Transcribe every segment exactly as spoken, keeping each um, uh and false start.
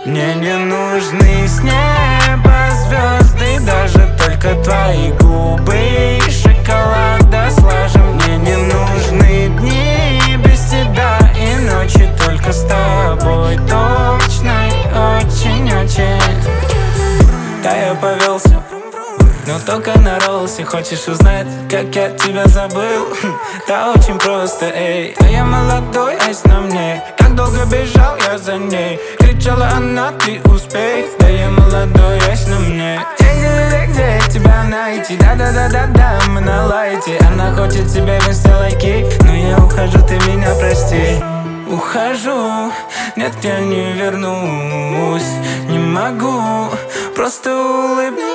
Мне не нужны с неба звезды, даже только твои губы и шоколада слажем. Мне не нужны дни без тебя и ночи только с тобой. Точно и очень-очень. Да, я повелся, но только на ролсе. Хочешь узнать, как я тебя забыл? Да очень просто, эй. А я молодой, айс на мне. Как долго бежал я за ней. Кричала она, ты успей. Да я молодой, айс на мне. Где, где тебя найти? Да-да-да-да-да, мы на лайте. Она хочет себе в инста лайки, но я ухожу, ты меня прости. Ухожу, нет, я не вернусь. Не могу, просто улыбнись.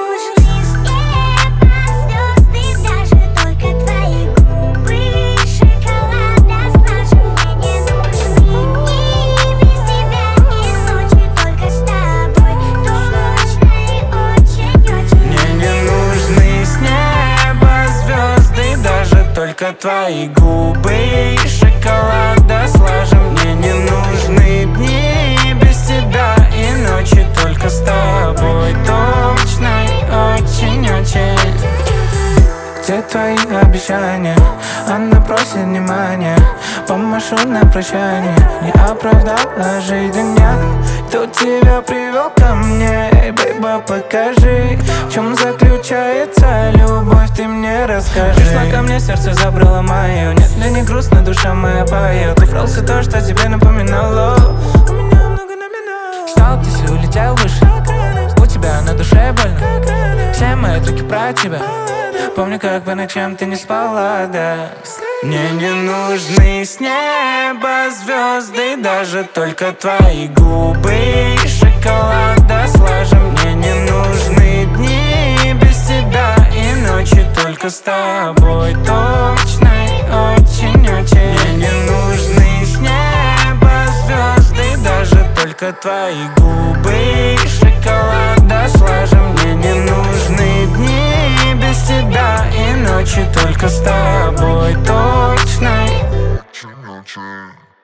Только твои губы и шоколада слажем. Мне не нужны дни без тебя и ночи только с тобой. Точно и очень-очень. Где твои обещания? Она просит внимания. Помашу на прощание. Не оправдала жизнь дня. Кто тебя привел ко мне? Эй, бейба, покажи, в чем заключается любовь, ты мне расскажи. Пришла ко мне, сердце забрало мое. Нет, мне не грустно, душа моя поет. Украл все то, что тебе напоминало. У меня много номинал. Ждал птицы, улетел выше. У тебя на душе больно. Все мои треки про тебя. Помню, как по ночам ты не спала, да. Мне не нужны с неба звезды, даже только твои губы и шоколада слажем. Мне не нужны дни без тебя и ночи только с тобой. Точно и очень-очень. Мне не нужны с неба звезды, даже только твои губы и шоколада слажем. Мне не нужны дни без тебя и ночи только с тобой. Точно.